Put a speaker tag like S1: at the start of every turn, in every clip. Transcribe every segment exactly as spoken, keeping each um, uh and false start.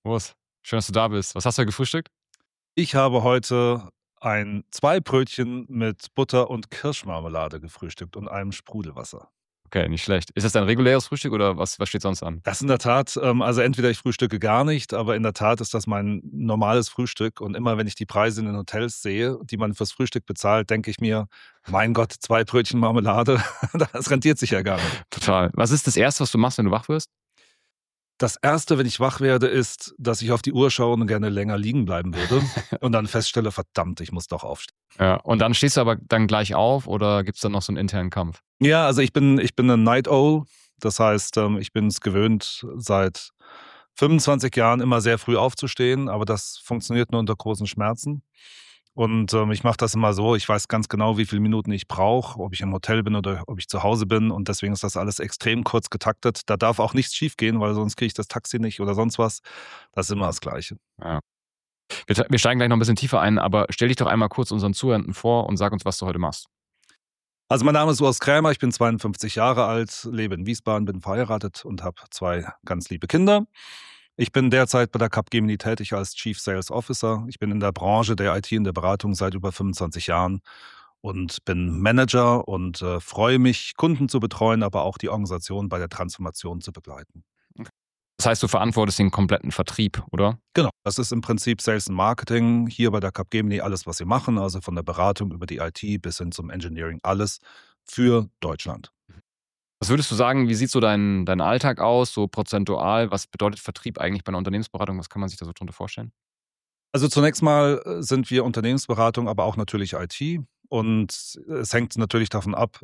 S1: Urs, schön, dass du da bist. Was hast du heute gefrühstückt?
S2: Ich habe heute ein zwei Brötchen mit Butter und Kirschmarmelade gefrühstückt und einem Sprudelwasser.
S1: Okay, nicht schlecht. Ist das dein reguläres Frühstück oder was was steht sonst an?
S2: Das in der Tat, ähm, also entweder ich frühstücke gar nicht, aber in der Tat ist das mein normales Frühstück und immer wenn ich die Preise in den Hotels sehe, die man fürs Frühstück bezahlt, denke ich mir: „Mein Gott, zwei Brötchen Marmelade, das rentiert sich ja gar nicht.“
S1: Total. Was ist das Erste, was du machst, wenn du wach wirst?
S2: Das Erste, wenn ich wach werde, ist, dass ich auf die Uhr schaue und gerne länger liegen bleiben würde und dann feststelle: „Verdammt, ich muss doch aufstehen.“
S1: Ja, und dann stehst du aber dann gleich auf oder gibt's dann noch so 'n internen Kampf?
S2: Ja, also ich bin ich bin 'ne Night Owl. Das heißt, ähm, ich bin's gewöhnt, seit fünfundzwanzig Jahren immer sehr früh aufzustehen, aber das funktioniert nur unter großen Schmerzen. Und, ähm, ich mache das immer so, ich weiß ganz genau, wie viele Minuten ich brauche, ob ich im Hotel bin oder ob ich zu Hause bin und deswegen ist das alles extrem kurz getaktet. Da darf auch nichts schiefgehen, weil sonst kriege ich das Taxi nicht oder sonst was. Das ist immer das Gleiche.
S1: Ja. Wir wir steigen gleich noch 'n bisschen tiefer ein, aber stell dich doch einmal kurz unseren Zuhörenden vor und sag uns, was du heute machst.
S2: Also, mein Name ist Urs Krämer, ich bin zweiundfünfzig Jahre alt, lebe in Wiesbaden, bin verheiratet und habe zwei ganz liebe Kinder. Ich bin derzeit bei der Capgemini tätig als Chief Sales Officer. Ich bin in der Branche der I T und der Beratung seit über fünfundzwanzig Jahren und bin Manager und, äh, freue mich, Kunden zu betreuen, aber auch die Organisation bei der Transformation zu begleiten.
S1: Das heißt, du verantwortest den kompletten Vertrieb, oder?
S2: Genau, das ist im Prinzip Sales und Marketing hier bei der Capgemini alles, was wir machen, also von der Beratung über die I T bis hin zum Engineering, alles für Deutschland.
S1: Was würdest du sagen, wie sieht so dein dein Alltag aus, so prozentual? Was bedeutet Vertrieb eigentlich bei 'ner Unternehmensberatung? Was kann man sich da so drunter vorstellen?
S2: Also, zunächst mal, äh, sind wir Unternehmensberatung, aber auch natürlich I T. Und es hängt natürlich davon ab,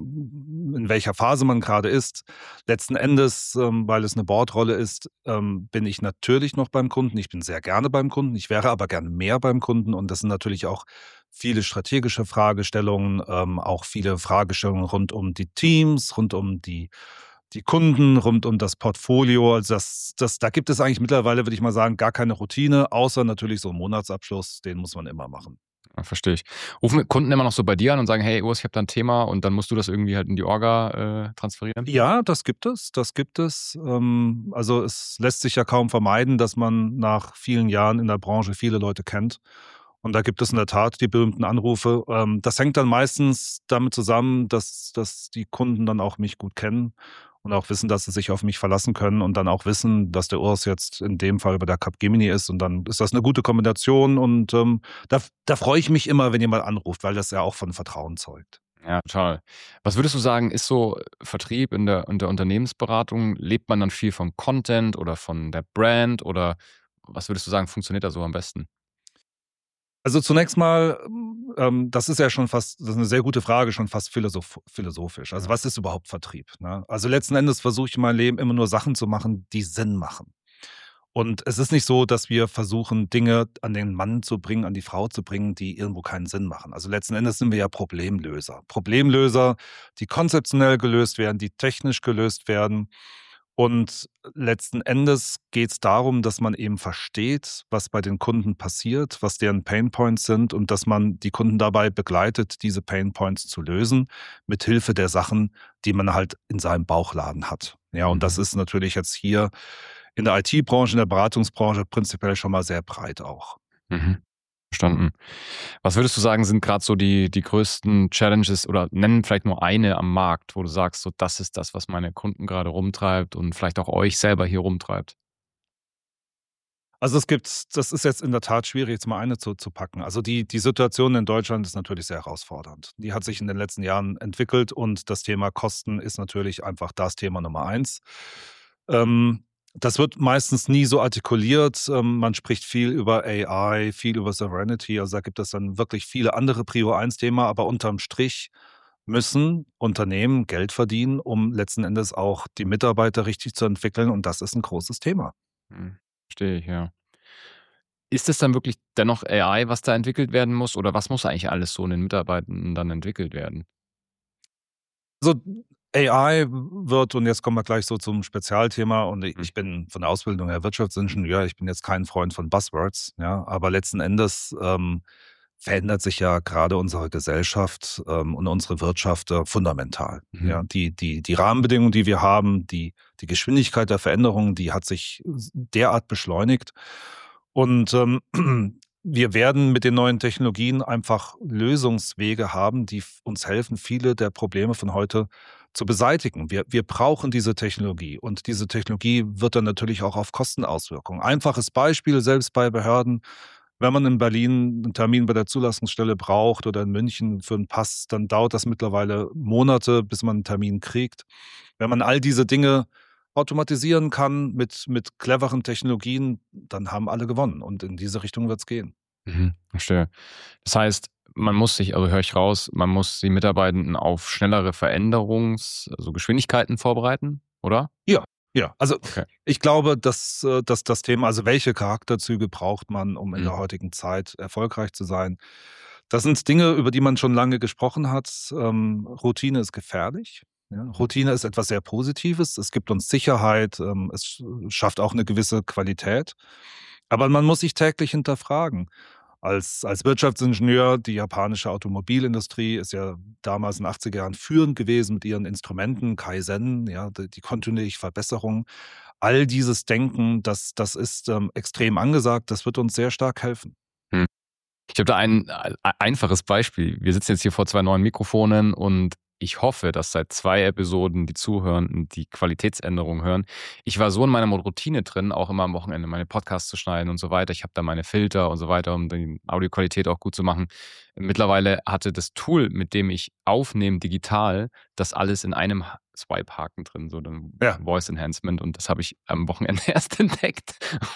S2: ähm, in welcher Phase man grade ist. Letzten Endes, ähm, weil es 'ne Bordrolle ist, ähm, bin ich natürlich noch beim Kunden. Ich bin sehr gerne beim Kunden. Ich wäre aber gerne mehr beim Kunden und das sind natürlich auch viele strategische Fragestellungen, ähm, auch viele Fragestellungen rund um die Teams, rund um die die Kunden, rund um das Portfolio. Also, das das da gibt es eigentlich mittlerweile, würde ich mal sagen, gar keine Routine, außer natürlich so 'n Monatsabschluss, den muss man immer machen.
S1: Ah, verstehe ich. Rufen Kunden immer noch so bei dir an und sagen: „Hey Urs, ich habe da 'n Thema“, und dann musst du das irgendwie halt in die Orga, äh, transferieren?
S2: Ja, das gibt es, das gibt es. Ähm, also, es lässt sich ja kaum vermeiden, dass man nach vielen Jahren in der Branche viele Leute kennt. Und da gibt es in der Tat die berühmten Anrufe. Ähm, das hängt dann meistens damit zusammen, dass dass die Kunden dann auch mich gut kennen und auch wissen, dass sie sich auf mich verlassen können und dann auch wissen, dass der Urs jetzt in dem Fall bei der Capgemini ist und dann ist das 'ne gute Kombination und, ähm, da f da freue ich mich immer, wenn jemand anruft, weil das ja auch von Vertrauen zeugt.
S1: Ja, total. Was würdest du sagen, ist so Vertrieb in der in der Unternehmensberatung lebt man dann viel von Content oder von der Brand oder was würdest du sagen, funktioniert da so am besten?
S2: Also, zunächst mal, ähm, das ist ja schon fast das ist 'ne sehr gute Frage, schon fast philosoph philosophisch. Also,
S1: Ja.
S2: was ist überhaupt Vertrieb, ne? Also, letzten Endes versuche ich in meinem Leben immer nur Sachen zu machen, die Sinn machen. Und es ist nicht so, dass wir versuchen, Dinge an den Mann zu bringen, an die Frau zu bringen, die irgendwo keinen Sinn machen. Also, letzten Endes sind wir ja Problemlöser. Problemlöser, die konzeptionell gelöst werden, die technisch gelöst werden. Und letzten Endes geht's darum, dass man eben versteht, was bei den Kunden passiert, was deren Painpoints sind und dass man die Kunden dabei begleitet, diese Painpoints zu lösen, mit Hilfe der Sachen, die man halt in seinem Bauchladen hat. Ja, und das
S1: Mhm.
S2: ist natürlich jetzt hier in der I T-Branche, in der Beratungsbranche prinzipiell schon mal sehr breit auch.
S1: Mhm. Verstanden. Was würdest du sagen, sind grad so die die größten Challenges oder nenn vielleicht nur eine am Markt, wo du sagst, so: „Das ist das, was meine Kunden grade rumtreibt und vielleicht auch euch selber hier rumtreibt?“
S2: Also, es gibt das ist jetzt in der Tat schwierig, jetzt mal eine zu zu packen. Also, die die Situation in Deutschland ist natürlich sehr herausfordernd. Die hat sich in den letzten Jahren entwickelt und das Thema Kosten ist natürlich einfach das Thema Nummer eins. Ähm, das wird meistens nie so artikuliert. Ähm, man spricht viel über A I, viel über Sovereignty. Also, da gibt es dann wirklich viele andere Prio eins Thema, aber unterm Strich müssen Unternehmen Geld verdienen, um letzten Endes auch die Mitarbeiter richtig zu entwickeln und das ist 'n großes Thema.
S1: Mhm. Verstehe ich, ja. Ist es dann wirklich dennoch A I, was da entwickelt werden muss oder was muss eigentlich alles so in den Mitarbeitenden dann entwickelt werden?
S2: So, A I wird und jetzt kommen wir gleich so zum Spezialthema und i
S1: Mhm.
S2: ich bin von der Ausbildung her Wirtschaftsingenieur. Ich bin jetzt kein Freund von Buzzwords, ja, aber letzten Endes, ähm, verändert sich ja gerade unsere Gesellschaft ähm, und unsere Wirtschaft äh, fundamental.
S1: Mhm.
S2: Ja, die, die, die Rahmenbedingungen, die wir haben, die, die Geschwindigkeit der Veränderungen, die hat sich derart beschleunigt. Und ähm, wir werden mit den neuen Technologien einfach Lösungswege haben, die uns helfen, viele der Probleme von heute zu beseitigen. Wir, wir brauchen diese Technologie und diese Technologie wird dann natürlich auch auf Kostenauswirkungen. Einfaches Beispiel, selbst bei Behörden, wenn man in Berlin einen Termin bei der Zulassungsstelle braucht oder in München für einen Pass, dann dauert das mittlerweile Monate, bis man einen Termin kriegt. Wenn man all diese Dinge automatisieren kann mit, mit cleveren Technologien, dann haben alle gewonnen und in diese Richtung wird es gehen.
S1: Mhm, verstehe. Das heißt, man muss sich, also höre ich raus, man muss die Mitarbeitenden auf schnellere Veränderungs-, also Geschwindigkeiten vorbereiten, oder?
S2: Ja, ja. Also
S1: Okay.
S2: ich glaube, dass, äh, dass das Thema, also welche Charakterzüge braucht man, um in
S1: Mhm.
S2: der heutigen Zeit erfolgreich zu sein? Das sind Dinge, über die man schon lange gesprochen hat. Ähm, Routine ist gefährlich. Ja, Routine ist etwas sehr Positives. Es gibt uns Sicherheit. Ähm, es schafft auch eine gewisse Qualität. Aber man muss sich täglich hinterfragen. Als, als Wirtschaftsingenieur, die japanische Automobilindustrie ist ja damals in den achtziger Jahren führend gewesen mit ihren Instrumenten, Kaizen, ja, die, die kontinuierliche Verbesserung. All dieses Denken, das, das ist ähm, extrem angesagt. Das wird uns sehr stark helfen.
S1: Hm. Ich habe da ein äh, einfaches Beispiel. Wir sitzen jetzt hier vor zwei neuen Mikrofonen und ich hoffe, dass seit zwei Episoden die Zuhörenden die Qualitätsänderung hören. Ich war so in meiner Routine drin, auch immer am Wochenende meine Podcasts zu schneiden und so weiter. Ich habe da meine Filter und so weiter, um die Audioqualität auch gut zu machen. Mittlerweile hatte das Tool, mit dem ich aufnehme digital, das alles in einem Swipe-Haken drin, so ein
S2: Ja.
S1: Voice Enhancement, und das habe ich am Wochenende erst entdeckt.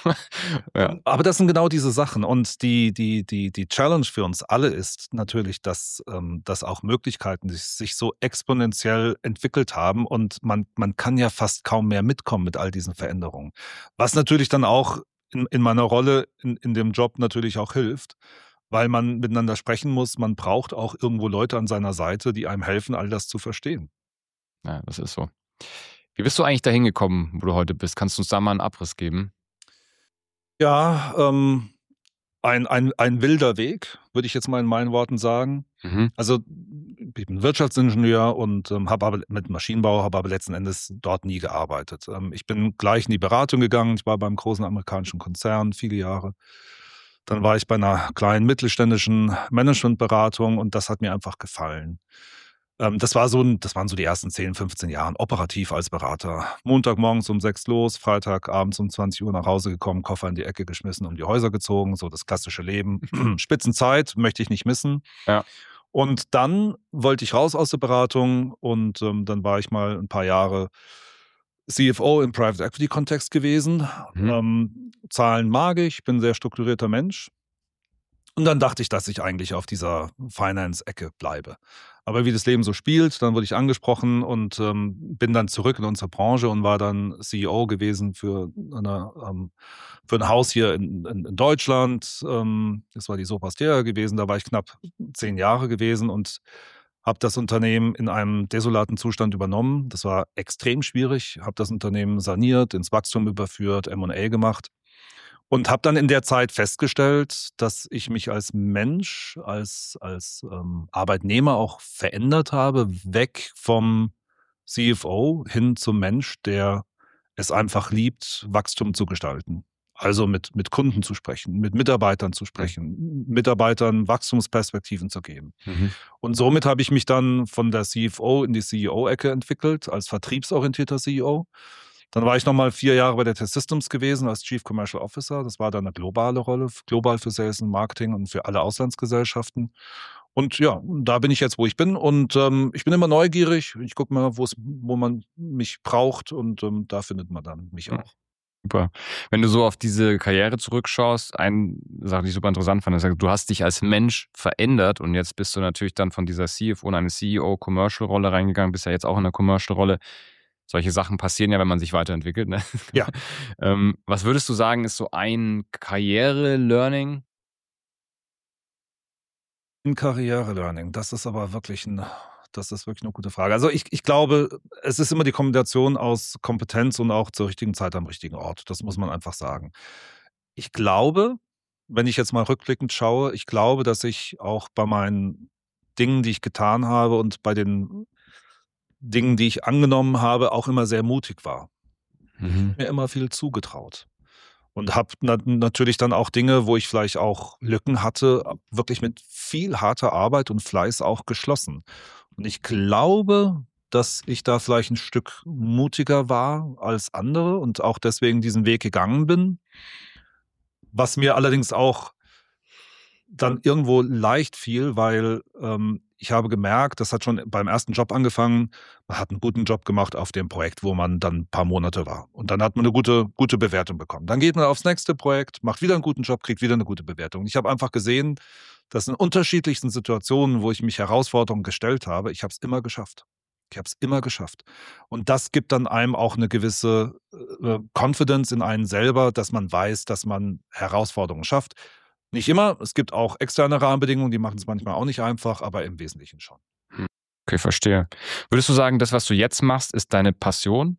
S1: Ja.
S2: Aber das sind genau diese Sachen. Und die, die, die, die Challenge für uns alle ist natürlich, dass, ähm, dass auch Möglichkeiten sich, sich so exponentiell entwickelt haben und man, man kann ja fast kaum mehr mitkommen mit all diesen Veränderungen. Was natürlich dann auch in, in meiner Rolle in, in dem Job natürlich auch hilft, weil man miteinander sprechen muss. Man braucht auch irgendwo Leute an seiner Seite, die einem helfen, all das zu verstehen.
S1: Ja, das ist so. Wie bist du eigentlich dahin gekommen, wo du heute bist? Kannst du uns da mal einen Abriss geben?
S2: Ja, ähm, ein, ein, ein wilder Weg, würde ich jetzt mal in meinen Worten sagen.
S1: Mhm.
S2: Also ich bin Wirtschaftsingenieur und ähm, habe aber mit Maschinenbau, habe aber letzten Endes dort nie gearbeitet. Ähm, ich bin gleich in die Beratung gegangen. Ich war beim großen amerikanischen Konzern viele Jahre. Dann war ich bei einer kleinen mittelständischen Managementberatung und das hat mir einfach gefallen. Ähm, das war so ein, das waren so die ersten zehn, fünfzehn Jahre operativ als Berater. Montagmorgens um sechs los, Freitagabends um zwanzig Uhr nach Hause gekommen, Koffer in die Ecke geschmissen, um die Häuser gezogen, so das klassische Leben. Spitzenzeit, möchte ich nicht missen.
S1: Ja.
S2: Und dann wollte ich raus aus der Beratung und ähm, dann war ich mal ein paar Jahre C F O im Private Equity Kontext gewesen.
S1: Mhm.
S2: Ähm, Zahlen mag ich, bin ein sehr strukturierter Mensch. Und dann dachte ich, dass ich eigentlich auf dieser Finance-Ecke bleibe. Aber wie das Leben so spielt, dann wurde ich angesprochen und ähm, bin dann zurück in unsere Branche und war dann C E O gewesen für, eine, ähm, für ein Haus hier in, in, in Deutschland. Ähm, das war die Soprasteria gewesen, da war ich knapp zehn Jahre gewesen und habe das Unternehmen in einem desolaten Zustand übernommen. Das war extrem schwierig, habe das Unternehmen saniert, ins Wachstum überführt, M und A gemacht. Und habe dann in der Zeit festgestellt, dass ich mich als Mensch, als, als ähm, Arbeitnehmer auch verändert habe, weg vom C F O hin zum Mensch, der es einfach liebt, Wachstum zu gestalten. Also mit, mit Kunden zu sprechen, mit Mitarbeitern zu sprechen, Mitarbeitern Wachstumsperspektiven zu geben.
S1: Mhm.
S2: Und somit habe ich mich dann von der C F O in die C E O-Ecke entwickelt, als vertriebsorientierter C E O. Dann war ich nochmal vier Jahre bei der T-Systems gewesen als Chief Commercial Officer. Das war dann eine globale Rolle, global für Sales und Marketing und für alle Auslandsgesellschaften. Und ja, da bin ich jetzt, wo ich bin. Und ähm, ich bin immer neugierig. Ich gucke mal, wo es, wo man mich braucht. Und ähm, da findet man dann mich
S1: Mhm.
S2: auch.
S1: Super. Wenn du so auf diese Karriere zurückschaust, eine Sache, die ich super interessant fand, ist, du hast dich als Mensch verändert und jetzt bist du natürlich dann von dieser C F O in eine C E O-Commercial-Rolle reingegangen, bist ja jetzt auch in einer Commercial-Rolle. Solche Sachen passieren ja, wenn man sich weiterentwickelt. Ne?
S2: Ja.
S1: ähm, was würdest du sagen, ist so ein Karriere-Learning?
S2: Ein Karriere-Learning, das ist aber wirklich ein, das ist wirklich eine gute Frage. Also ich, ich glaube, es ist immer die Kombination aus Kompetenz und auch zur richtigen Zeit am richtigen Ort. Das muss man einfach sagen. Ich glaube, wenn ich jetzt mal rückblickend schaue, ich glaube, dass ich auch bei meinen Dingen, die ich getan habe und bei den Dingen, die ich angenommen habe, auch immer sehr mutig war.
S1: Mhm.
S2: Mir immer viel zugetraut. Und habe na natürlich dann auch Dinge, wo ich vielleicht auch Lücken hatte, wirklich mit viel harter Arbeit und Fleiß auch geschlossen. Und ich glaube, dass ich da vielleicht ein Stück mutiger war als andere und auch deswegen diesen Weg gegangen bin. Was mir allerdings auch dann irgendwo leicht fiel, weil, ähm, ich habe gemerkt, das hat schon beim ersten Job angefangen, man hat einen guten Job gemacht auf dem Projekt, wo man dann ein paar Monate war. Und dann hat man eine gute gute Bewertung bekommen. Dann geht man aufs nächste Projekt, macht wieder einen guten Job, kriegt wieder eine gute Bewertung. Ich habe einfach gesehen, dass in unterschiedlichsten Situationen, wo ich mich Herausforderungen gestellt habe, ich habe es immer geschafft. Ich habe es immer geschafft. Und das gibt dann einem auch eine gewisse, äh, Confidence in einen selber, dass man weiß, dass man Herausforderungen schafft. Nicht immer, es gibt auch externe Rahmenbedingungen, die machen es manchmal auch nicht einfach, aber im Wesentlichen schon.
S1: Hm. Okay, verstehe. Würdest du sagen, das, was du jetzt machst, ist deine Passion?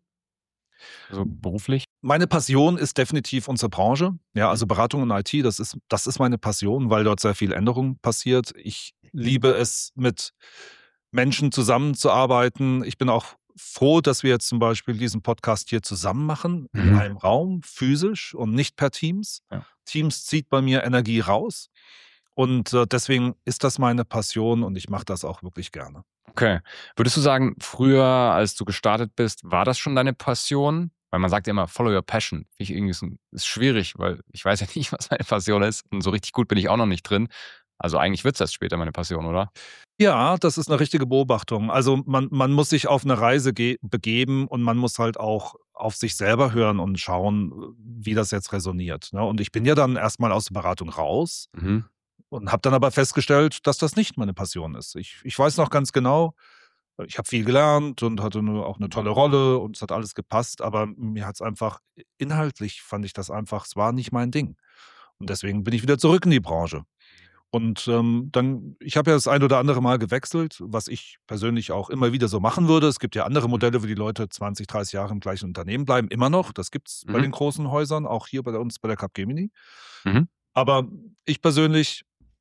S1: Also beruflich?
S2: Meine Passion ist definitiv unsere Branche. Ja,
S1: Mhm.
S2: also Beratung und I T, das ist das ist meine Passion, weil dort sehr viel Änderung passiert. Ich liebe es, mit Menschen zusammenzuarbeiten. Ich bin auch froh, dass wir jetzt zum Beispiel diesen Podcast hier zusammen machen, in
S1: Mhm.
S2: einem Raum, physisch und nicht per Teams.
S1: Ja.
S2: Teams zieht bei mir Energie raus und, äh, deswegen ist das meine Passion und ich mache das auch wirklich gerne.
S1: Okay. Würdest du sagen, früher, als du gestartet bist, war das schon deine Passion? Weil man sagt ja immer, follow your passion. Finde ich irgendwie so, ist schwierig, weil ich weiß ja nicht, was meine Passion ist. Und so richtig gut bin ich auch noch nicht drin. Also eigentlich wird es erst später meine Passion, oder?
S2: Ja, das ist eine richtige Beobachtung. Also, man man muss sich auf eine Reise ge begeben und man muss halt auch auf sich selber hören und schauen, äh, wie das jetzt resoniert, ne? Und ich bin ja dann erst mal aus der Beratung raus
S1: Mhm.
S2: und habe dann aber festgestellt, dass das nicht meine Passion ist. Ich ich weiß noch ganz genau, äh, ich habe viel gelernt und hatte 'ne auch eine tolle Rolle und es hat alles gepasst, aber mir hat's einfach inhaltlich fand ich das einfach, es war nicht mein Ding. Und deswegen bin ich wieder zurück in die Branche. Und, ähm, dann ich habe ja das ein oder andere Mal gewechselt, was ich persönlich auch immer wieder so machen würde. Es gibt ja andere Modelle, wo die Leute zwanzig, dreißig Jahre im gleichen Unternehmen bleiben, immer noch. Das gibt's bei
S1: Mhm.
S2: den großen Häusern, auch hier bei uns bei der Capgemini.
S1: Mhm.
S2: Aber ich persönlich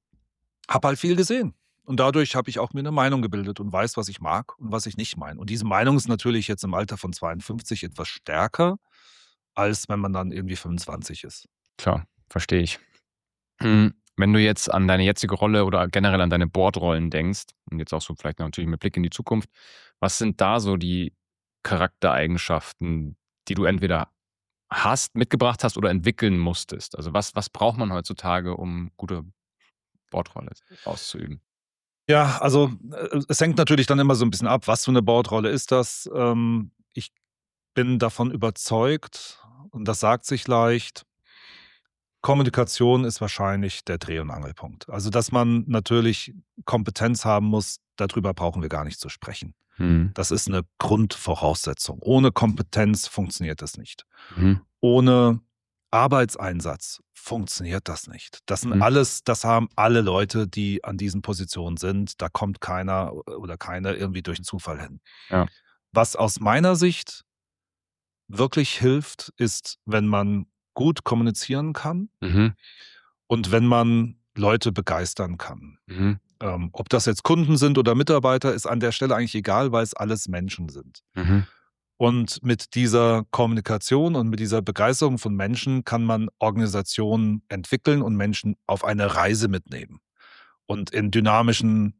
S2: habe halt viel gesehen. Und dadurch habe ich auch mir eine Meinung gebildet und weiß, was ich mag und was ich nicht meine. Und diese Meinung ist natürlich jetzt im Alter von zweiundfünfzig etwas stärker, als wenn man dann irgendwie fünfundzwanzig ist.
S1: Klar, verstehe ich. Hm, wenn du jetzt an deine jetzige Rolle oder generell an deine Bordrollen denkst und jetzt auch so vielleicht natürlich mit Blick in die Zukunft, was sind da so die Charaktereigenschaften, die du entweder hast, mitgebracht hast oder entwickeln musstest? Also was was braucht man heutzutage, um gute Bordrolle auszuüben?
S2: Ja, also, äh, es hängt natürlich dann immer so ein bisschen ab, was für eine Bordrolle ist das? Ähm, ich bin davon überzeugt, und das sagt sich leicht, Kommunikation ist wahrscheinlich der Dreh und Angelpunkt. Also, dass man natürlich Kompetenz haben muss, darüber brauchen wir gar nicht zu sprechen.
S1: Mhm.
S2: Das ist eine Grundvoraussetzung. Ohne Kompetenz funktioniert das nicht.
S1: Mhm.
S2: Ohne Arbeitseinsatz funktioniert das nicht. Das sind
S1: Mhm.
S2: alles das haben alle Leute, die an diesen Positionen sind. Da kommt keiner oder keine irgendwie durch Zufall hin.
S1: Ja.
S2: Was aus meiner Sicht wirklich hilft, ist, wenn man gut kommunizieren kann
S1: Mhm.
S2: und wenn man Leute begeistern kann.
S1: Mhm.
S2: Ähm, ob das jetzt Kunden sind oder Mitarbeiter, ist an der Stelle eigentlich egal, weil es alles Menschen sind.
S1: Mhm.
S2: Und mit dieser Kommunikation und mit dieser Begeisterung von Menschen kann man Organisationen entwickeln und Menschen auf eine Reise mitnehmen. Und in dynamischen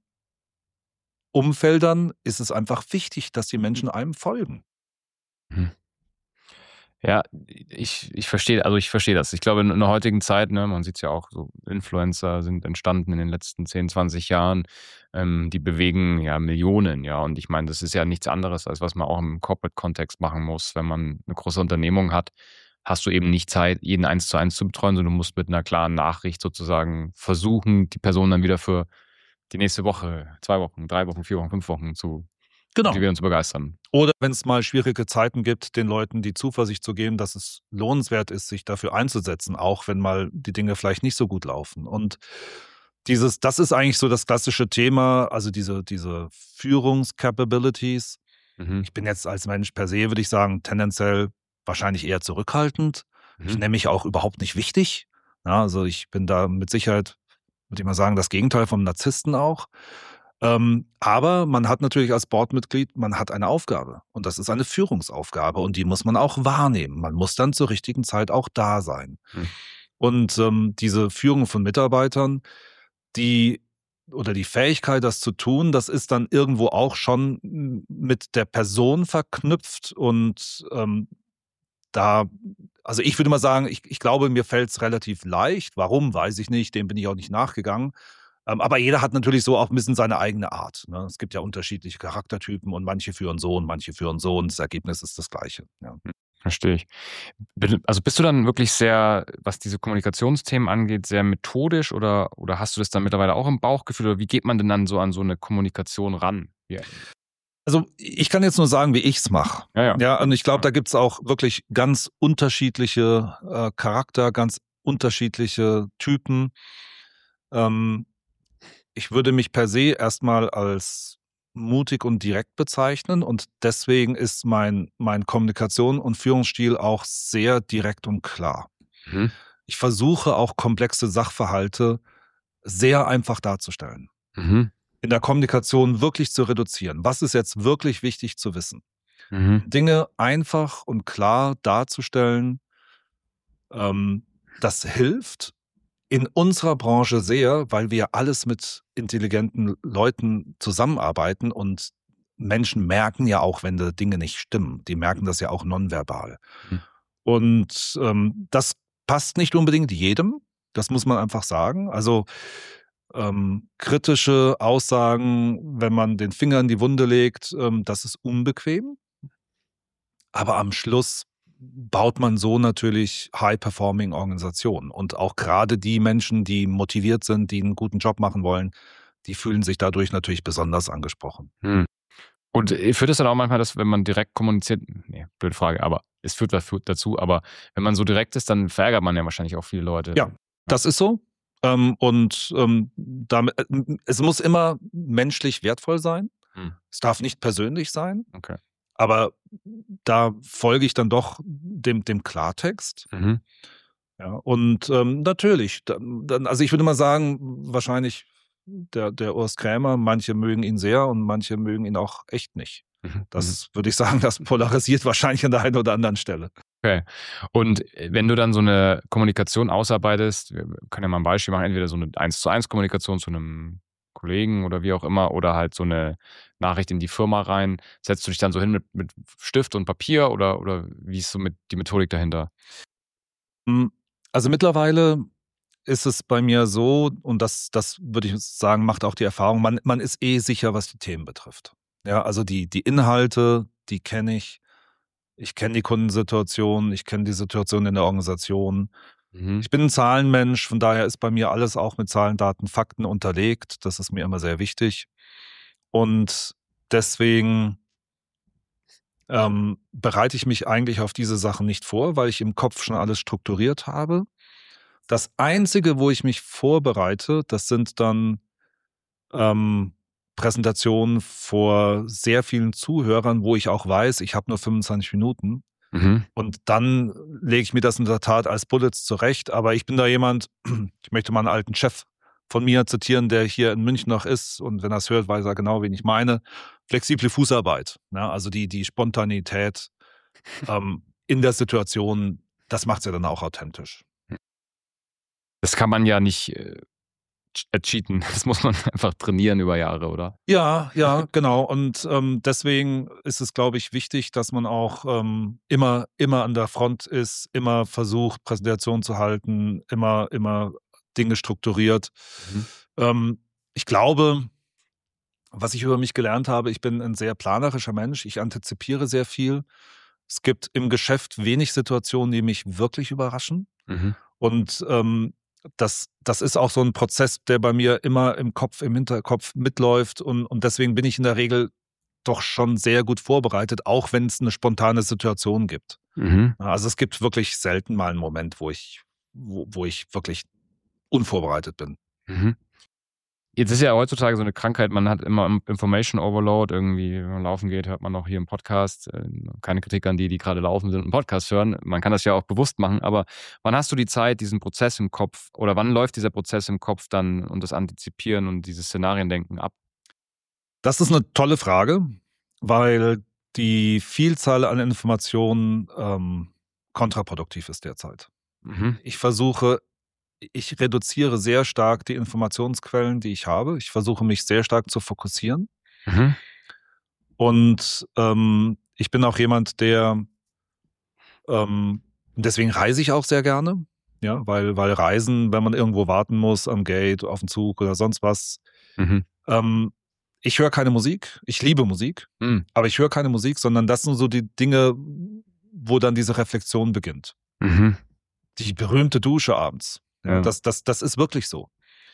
S2: Umfeldern ist es einfach wichtig, dass die Menschen einem folgen.
S1: Mhm. Ja, ich ich verstehe also, ich verstehe das. Ich glaube, in in der heutigen Zeit, ne, man sieht's ja auch so, Influencer sind entstanden in den letzten zehn, zwanzig Jahren. Ähm, die bewegen ja Millionen, ja. Und ich meine, das ist ja nichts anderes, als was man auch im Corporate-Kontext machen muss. Wenn man eine große Unternehmung hat, hast du eben nicht Zeit, jeden eins zu eins zu betreuen, sondern du musst mit einer klaren Nachricht sozusagen versuchen, die Person dann wieder für die nächste Woche, zwei Wochen, drei Wochen, vier Wochen, fünf Wochen zu
S2: Genau.
S1: motivieren und zu begeistern.
S2: Oder wenn es mal schwierige Zeiten gibt, den Leuten die Zuversicht zu geben, dass es lohnenswert ist, sich dafür einzusetzen, auch wenn mal die Dinge vielleicht nicht so gut laufen. Und dieses das ist eigentlich so das klassische Thema, also diese diese Führungs-Capabilities.
S1: Mhm.
S2: Ich bin jetzt als Mensch per se, würde ich sagen, tendenziell wahrscheinlich eher zurückhaltend. Ich
S1: Mhm.
S2: nenne mich auch überhaupt nicht wichtig. Ja, also ich bin da mit Sicherheit, würde ich mal sagen, das Gegenteil vom Narzissten auch. Ähm, aber man hat natürlich als Boardmitglied, man hat eine Aufgabe und das ist eine Führungsaufgabe und die muss man auch wahrnehmen. Man muss dann zur richtigen Zeit auch da sein.
S1: Hm.
S2: Und ähm, diese Führung von Mitarbeitern, die oder die Fähigkeit, das zu tun, das ist dann irgendwo auch schon m, mit der Person verknüpft und ähm, da, also ich würde mal sagen, ich, ich glaube, mir fällt es relativ leicht. Warum, weiß ich nicht, dem bin ich auch nicht nachgegangen. Ähm, aber jeder hat natürlich so auch ein bisschen seine eigene Art. Ne? Es gibt ja unterschiedliche Charaktertypen und manche führen so und manche führen so und das Ergebnis ist das gleiche. Ja.
S1: Hm, verstehe ich. Bin also, bist du dann wirklich sehr, was diese Kommunikationsthemen angeht, sehr methodisch oder oder hast du das dann mittlerweile auch im Bauchgefühl oder wie geht man denn dann so an so 'ne Kommunikation ran? Ja.
S2: Also ich kann jetzt nur sagen, wie ich's mache.
S1: Ja, ja.
S2: Ja, und ich glaube,
S1: Ja.
S2: da gibt's auch wirklich ganz unterschiedliche äh, Charakter, ganz unterschiedliche Typen. Ähm, ich würde mich per se erstmal als mutig und direkt bezeichnen und deswegen ist mein mein Kommunikation und Führungsstil auch sehr direkt und klar.
S1: Mhm.
S2: Ich versuche auch komplexe Sachverhalte sehr einfach darzustellen.
S1: Mhm.
S2: In der Kommunikation wirklich zu reduzieren. Was ist jetzt wirklich wichtig zu wissen?
S1: Mhm.
S2: Dinge einfach und klar darzustellen, ähm, das hilft in unserer Branche sehr, weil wir alles mit intelligenten Leuten zusammenarbeiten und Menschen merken ja auch, wenn da Dinge nicht stimmen. Die merken das ja auch nonverbal.
S1: Mhm.
S2: Und ähm, das passt nicht unbedingt jedem, das muss man einfach sagen. Also ähm, kritische Aussagen, wenn man den Finger in die Wunde legt, ähm, das ist unbequem. Aber am Schluss baut man so natürlich High-Performing-Organisationen. Und auch gerade die Menschen, die motiviert sind, die einen guten Job machen wollen, die fühlen sich dadurch natürlich besonders angesprochen.
S1: Mhm. Und, äh, führt es dann auch manchmal, dass wenn man direkt kommuniziert ne, blöde Frage, aber es führt da führt dazu, aber wenn man so direkt ist, dann verärgert man ja wahrscheinlich auch viele Leute.
S2: Ja, das ist so. Ähm, und ähm, damit, äh, es muss immer menschlich wertvoll sein.
S1: Mhm.
S2: Es darf nicht persönlich sein.
S1: Okay.
S2: Aber da folge ich dann doch dem, dem Klartext.
S1: Mhm.
S2: Ja, und ähm, natürlich, dann, dann, also ich würde mal sagen, wahrscheinlich der, der Urs Krämer, manche mögen ihn sehr und manche mögen ihn auch echt nicht.
S1: Mhm. Mhm.
S2: Das würde ich sagen, das polarisiert wahrscheinlich an der einen oder anderen Stelle.
S1: Okay. Und, äh, wenn du dann so 'ne Kommunikation ausarbeitest, wir können ja mal 'n Beispiel machen, entweder so 'ne Eins-zu-eins-Kommunikation zu 'nem Kollegen oder wie auch immer oder halt so 'ne Nachricht in die Firma rein. Setzt du dich dann so hin mit mit Stift und Papier oder oder wie ist so mit die Methodik dahinter?
S2: Hm, also mittlerweile ist es bei mir so, und das, das würde ich sagen, macht auch die Erfahrung, man, man ist eh sicher, was die Themen betrifft. Ja, also die, die Inhalte, die kenne ich. Ich kenne die Kundensituation, ich kenne die Situation in der Organisation.
S1: Mhm.
S2: Ich bin ein Zahlenmensch, von daher ist bei mir alles auch mit Zahlen, Daten, Fakten unterlegt. Das ist mir immer sehr wichtig. Und deswegen ähm, bereite ich mich eigentlich auf diese Sachen nicht vor, weil ich im Kopf schon alles strukturiert habe. Das Einzige, wo ich mich vorbereite, das sind dann ähm, Präsentationen vor sehr vielen Zuhörern, wo ich auch weiß, ich habe nur fünfundzwanzig Minuten.
S1: Mhm.
S2: Und dann lege ich mir das in der Tat als Bullets zurecht. Aber ich bin da jemand, ich möchte mal einen alten Chef von mir zitieren, der hier in München noch ist. Und wenn er es hört, weiß er genau, wen ich meine. Flexible Fußarbeit. Ne? Also die, die Spontanität ähm, in der Situation, das macht es ja dann auch authentisch.
S1: Das kann man ja nicht, äh, ch äh, cheaten. Das muss man einfach trainieren über Jahre, oder?
S2: Ja, ja, genau. Und ähm, deswegen ist es, glaube ich, wichtig, dass man auch ähm, immer, immer an der Front ist, immer versucht, Präsentationen zu halten, immer, immer Dinge strukturiert.
S1: Mhm.
S2: Ähm, ich glaube, was ich über mich gelernt habe, ich bin ein sehr planerischer Mensch. Ich antizipiere sehr viel. Es gibt im Geschäft wenig Situationen, die mich wirklich überraschen.
S1: Mhm.
S2: Und ähm, das, das ist auch so ein Prozess, der bei mir immer im Kopf, im Hinterkopf mitläuft. Und, und deswegen bin ich in der Regel doch schon sehr gut vorbereitet, auch wenn es eine spontane Situation gibt.
S1: Mhm.
S2: Ja, also es gibt wirklich selten mal einen Moment, wo ich, wo, wo ich wirklich unvorbereitet bin.
S1: Mhm. Jetzt ist ja heutzutage so eine Krankheit, man hat immer Information Overload, irgendwie, wenn man laufen geht, hört man noch hier im Podcast, äh, keine Kritik an die, die gerade laufen sind und einen Podcast hören. Man kann das ja auch bewusst machen, aber wann hast du die Zeit, diesen Prozess im Kopf, oder wann läuft dieser Prozess im Kopf dann und das Antizipieren und dieses Szenariendenken ab?
S2: Das ist eine tolle Frage, weil die Vielzahl an Informationen ähm, kontraproduktiv ist derzeit.
S1: Mhm.
S2: Ich versuche Ich reduziere sehr stark die Informationsquellen, die ich habe. Ich versuche mich sehr stark zu fokussieren.
S1: Mhm.
S2: Und ähm, ich bin auch jemand, der ähm, deswegen reise ich auch sehr gerne. Ja, weil, weil Reisen, wenn man irgendwo warten muss, am Gate, auf dem Zug oder sonst was.
S1: Mhm.
S2: Ähm, ich höre keine Musik. Ich liebe Musik,
S1: Mhm.
S2: aber ich höre keine Musik, sondern das sind so die Dinge, wo dann diese Reflexion beginnt.
S1: Mhm.
S2: Die berühmte Dusche abends. Ja,
S1: Ja.
S2: das, das, das ist wirklich so.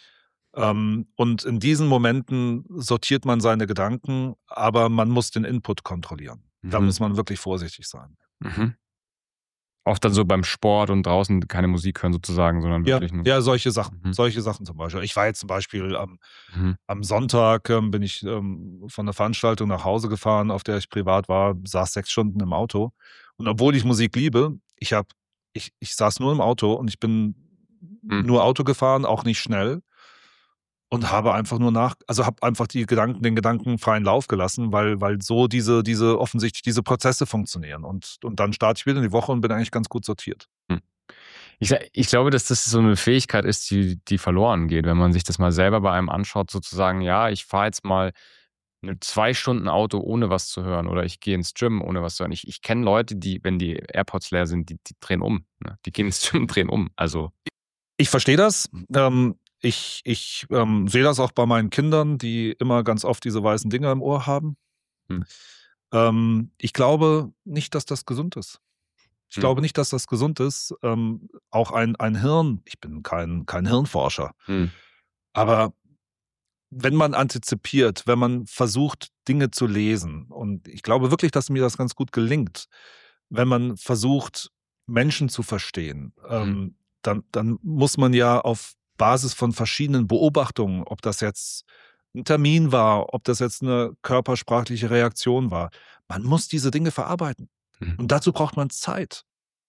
S2: Ähm, und in diesen Momenten sortiert man seine Gedanken, aber man muss den Input kontrollieren. Da
S1: Mhm.
S2: muss man wirklich vorsichtig sein.
S1: Mhm. Auch dann so beim Sport und draußen keine Musik hören sozusagen, sondern
S2: Ja,
S1: wirklich nur.
S2: ja, solche Sachen.
S1: Mhm.
S2: Solche Sachen zum Beispiel. Ich war jetzt zum Beispiel am,
S1: Mhm.
S2: am Sonntag ähm, bin ich ähm, von der Veranstaltung nach Hause gefahren, auf der ich privat war, saß sechs Stunden im Auto. Und obwohl ich Musik liebe, ich hab, ich, ich saß nur im Auto und ich bin
S1: Mhm.
S2: nur Auto gefahren, auch nicht schnell. Und habe einfach nur nach, also habe einfach die Gedanken, den Gedanken freien Lauf gelassen, weil, weil so diese, diese offensichtlich diese Prozesse funktionieren. Und, und dann starte ich wieder in die Woche und bin eigentlich ganz gut sortiert.
S1: Ich, ich glaube, dass das so eine Fähigkeit ist, die, die verloren geht, wenn man sich das mal selber bei einem anschaut, sozusagen, ja, ich fahre jetzt mal eine zwei Stunden Auto ohne was zu hören oder ich gehe ins Gym ohne was zu hören. Ich, ich kenne Leute, die, wenn die AirPods leer sind, die, die drehen um. Ne? Die gehen ins Gym und drehen um. Also.
S2: Ich verstehe das. Ähm, ich ich ähm, sehe das auch bei meinen Kindern, die immer ganz oft diese weißen Dinger im Ohr haben.
S1: Hm.
S2: Ähm, ich glaube nicht, dass das gesund ist. Ich
S1: Hm.
S2: glaube nicht, dass das gesund ist. Ähm, auch ein, ein Hirn, ich bin kein, kein Hirnforscher,
S1: Hm.
S2: aber wenn man antizipiert, wenn man versucht, Dinge zu lesen, und ich glaube wirklich, dass mir das ganz gut gelingt, wenn man versucht, Menschen zu verstehen, ähm, dann, dann muss man ja auf Basis von verschiedenen Beobachtungen, ob das jetzt ein Termin war, ob das jetzt eine körpersprachliche Reaktion war, man muss diese Dinge verarbeiten.
S1: Mhm.
S2: Und dazu braucht man Zeit.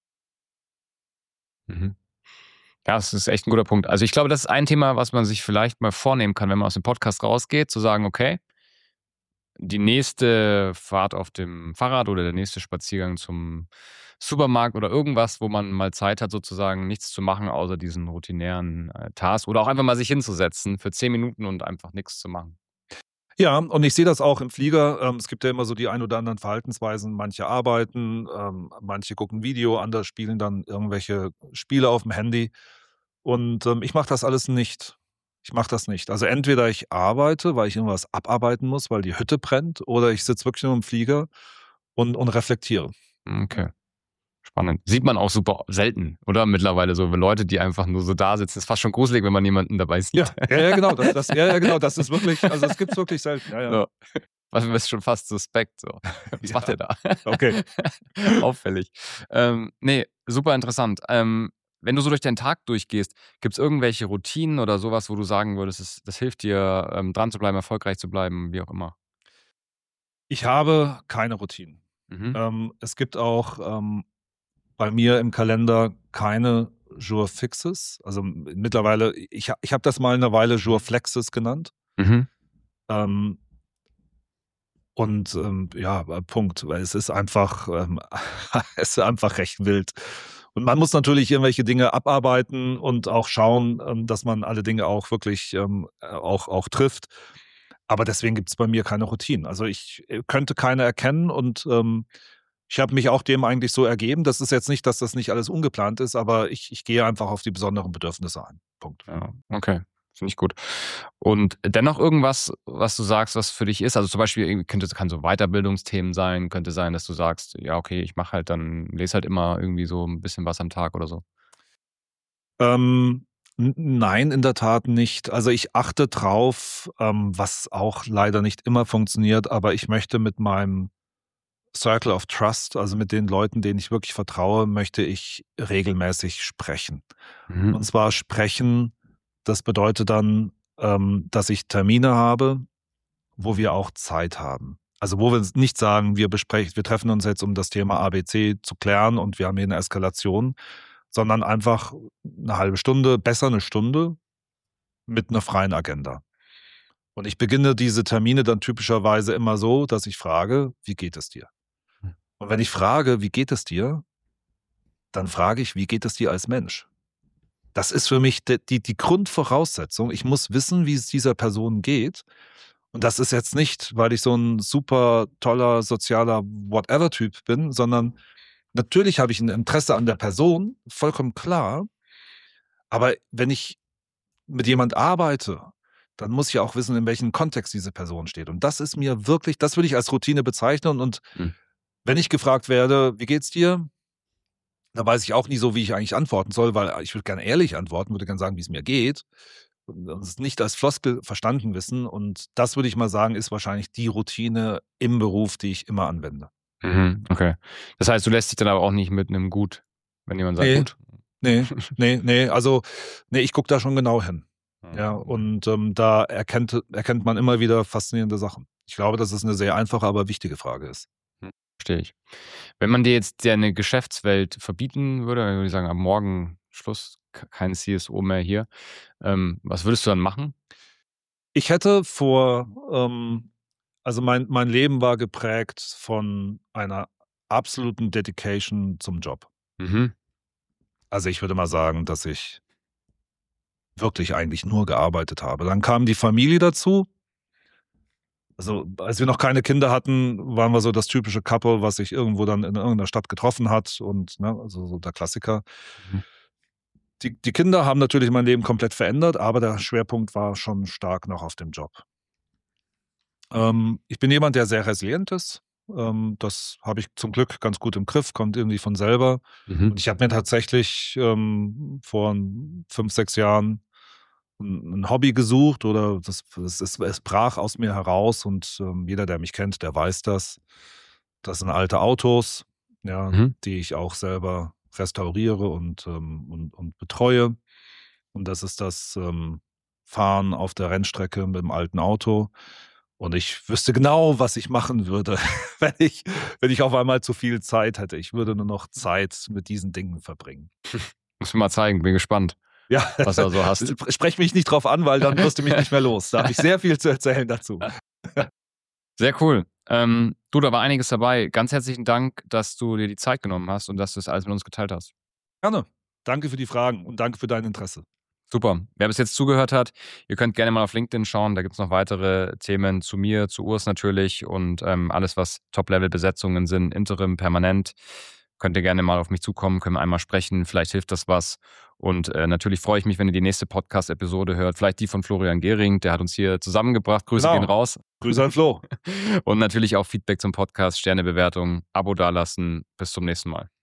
S1: Mhm. Ja, das ist echt ein guter Punkt. Also ich glaube, das ist ein Thema, was man sich vielleicht mal vornehmen kann, wenn man aus dem Podcast rausgeht, zu sagen, okay, die nächste Fahrt auf dem Fahrrad oder der nächste Spaziergang zum Supermarkt oder irgendwas, wo man mal Zeit hat, sozusagen nichts zu machen, außer diesen routinären äh, Task oder auch einfach mal sich hinzusetzen für zehn Minuten und einfach nichts zu machen.
S2: Ja, und ich sehe das auch im Flieger. Ähm, es gibt ja immer so die ein oder anderen Verhaltensweisen. Manche arbeiten, ähm, manche gucken Video, andere spielen dann irgendwelche Spiele auf dem Handy. Und ähm, ich mache das alles nicht. Ich mache das nicht. Also entweder ich arbeite, weil ich irgendwas abarbeiten muss, weil die Hütte brennt, oder ich sitze wirklich nur im Flieger und, und reflektiere.
S1: Okay. Spannend. Sieht man auch super selten, oder? Mittlerweile so Leute, die einfach nur so da sitzen. Ist fast schon gruselig, wenn man jemanden dabei sieht.
S2: Ja, ja, ja, genau. Das, das, ja, ja, genau. Das ist wirklich, also es gibt es wirklich selten. Ja, ja.
S1: So. Was ist schon fast suspekt. So. Was
S2: Ja.
S1: macht der da?
S2: Okay.
S1: Auffällig. Ähm, nee, super interessant. Ähm, wenn du so durch deinen Tag durchgehst, gibt es irgendwelche Routinen oder sowas, wo du sagen würdest, das, das hilft dir, ähm, dran zu bleiben, erfolgreich zu bleiben, wie auch immer?
S2: Ich habe keine Routinen.
S1: Mhm.
S2: Ähm, es gibt auch ähm, bei mir im Kalender keine Jour fixes. Also m- mittlerweile, ich, ha- ich habe das mal eine Weile Jour flexes genannt.
S1: Mhm.
S2: Ähm, und ähm, ja, äh, Punkt. Weil es ist einfach, ähm, es ist einfach recht wild. Und man muss natürlich irgendwelche Dinge abarbeiten und auch schauen, ähm, dass man alle Dinge auch wirklich ähm, äh, auch, auch trifft. Aber deswegen gibt es bei mir keine Routinen. Also ich äh, könnte keine erkennen und ähm, ich habe mich auch dem eigentlich so ergeben. Das ist jetzt nicht, dass das nicht alles ungeplant ist, aber ich, ich gehe einfach auf die besonderen Bedürfnisse ein. Punkt.
S1: Ja, okay. Finde ich gut. Und dennoch irgendwas, was du sagst, was für dich ist, also zum Beispiel irgendwie könnte, kann so Weiterbildungsthemen sein, könnte sein, dass du sagst, ja, okay, ich mache halt dann, lese halt immer irgendwie so ein bisschen was am Tag oder so.
S2: Ähm, n- nein, in der Tat nicht. Also ich achte drauf, ähm, was auch leider nicht immer funktioniert, aber ich möchte mit meinem Circle of Trust, also mit den Leuten, denen ich wirklich vertraue, möchte ich regelmäßig sprechen.
S1: Mhm.
S2: Und zwar sprechen, das bedeutet dann ähm, dass ich Termine habe, wo wir auch Zeit haben. Also wo wir nicht sagen, wir besprechen, wir treffen uns jetzt, um das Thema A B C zu klären und wir haben hier eine Eskalation, sondern einfach eine halbe Stunde, besser eine Stunde mit einer freien Agenda. Und ich beginne diese Termine dann typischerweise immer so, dass ich frage, wie geht es dir? Und wenn ich frage, wie geht es dir, dann frage ich, wie geht es dir als Mensch? Das ist für mich die, die, die Grundvoraussetzung. Ich muss wissen, wie es dieser Person geht. Und das ist jetzt nicht, weil ich so ein super toller, sozialer Whatever-Typ bin, sondern natürlich habe ich ein Interesse an der Person, vollkommen klar. Aber wenn ich mit jemand arbeite, dann muss ich auch wissen, in welchem Kontext diese Person steht. Und das ist mir wirklich, das würde ich als Routine bezeichnen. Und
S1: Hm.
S2: wenn ich gefragt werde, wie geht's dir? Da weiß ich auch nie so, wie ich eigentlich antworten soll, weil ich würde gerne ehrlich antworten, würde gerne sagen, wie es mir geht. Und es nicht als Floskel verstanden wissen. Und das würde ich mal sagen, ist wahrscheinlich die Routine im Beruf, die ich immer anwende.
S1: Mhm, okay. Das heißt, du lässt dich dann aber auch nicht mit einem Gut, wenn jemand sagt,
S2: Nee.
S1: gut.
S2: Nee, nee, nee. Also, nee, ich gucke da schon genau hin.
S1: Mhm.
S2: Ja, und ähm, da erkennt, erkennt man immer wieder faszinierende Sachen. Ich glaube, dass es eine sehr einfache, aber wichtige Frage ist.
S1: Verstehe ich. Wenn man dir jetzt deine Geschäftswelt verbieten würde, dann würde ich sagen, ab morgen Schluss, k- kein C S O mehr hier. Ähm, was würdest du dann machen?
S2: Ich hätte vor, ähm, also mein, mein Leben war geprägt von einer absoluten Dedication zum Job.
S1: Mhm.
S2: Also ich würde mal sagen, dass ich wirklich eigentlich nur gearbeitet habe. Dann kam die Familie dazu. Also als wir noch keine Kinder hatten, waren wir so das typische Couple, was sich irgendwo dann in irgendeiner Stadt getroffen hat und ne, also so der Klassiker.
S1: Mhm.
S2: Die, die Kinder haben natürlich mein Leben komplett verändert, aber der Schwerpunkt war schon stark noch auf dem Job. Ähm, ich bin jemand, der sehr resilient ist. Ähm, das habe ich zum Glück ganz gut im Griff, kommt irgendwie von selber.
S1: Mhm.
S2: Und ich habe mir tatsächlich ähm, vor fünf, sechs Jahren ein, ein Hobby gesucht oder das, es, es, es brach aus mir heraus und ähm, jeder, der mich kennt, der weiß das. Das sind alte Autos, ja,
S1: Mhm.
S2: die ich auch selber restauriere und, ähm, und, und betreue. Und das ist das ähm, Fahren auf der Rennstrecke mit dem alten Auto. Und ich wüsste genau, was ich machen würde, wenn ich, wenn ich auf einmal zu viel Zeit hätte. Ich würde nur noch Zeit mit diesen Dingen verbringen.
S1: Muss mir mal zeigen, bin gespannt,
S2: Ja,
S1: was du so hast.
S2: sprech mich nicht drauf an, weil dann wirst du mich nicht mehr los. Da habe ich sehr viel zu erzählen dazu.
S1: Sehr cool. Ähm, du, da war einiges dabei. Ganz herzlichen Dank, dass du dir die Zeit genommen hast und dass du das alles mit uns geteilt hast.
S2: Gerne. Danke für die Fragen und danke für dein Interesse.
S1: Super. Wer bis jetzt zugehört hat, ihr könnt gerne mal auf LinkedIn schauen. Da gibt es noch weitere Themen zu mir, zu Urs natürlich und ähm, alles, was Top-Level-Besetzungen sind, Interim, permanent. Könnt ihr gerne mal auf mich zukommen, können wir einmal sprechen. Vielleicht hilft das was. Und äh, natürlich freue ich mich, wenn ihr die nächste Podcast-Episode hört. Vielleicht die von Florian Gehring, der hat uns hier zusammengebracht. Grüße
S2: Genau.
S1: gehen raus.
S2: Grüße an Flo.
S1: Und natürlich auch Feedback zum Podcast, Sternebewertung, Abo dalassen. Bis zum nächsten Mal.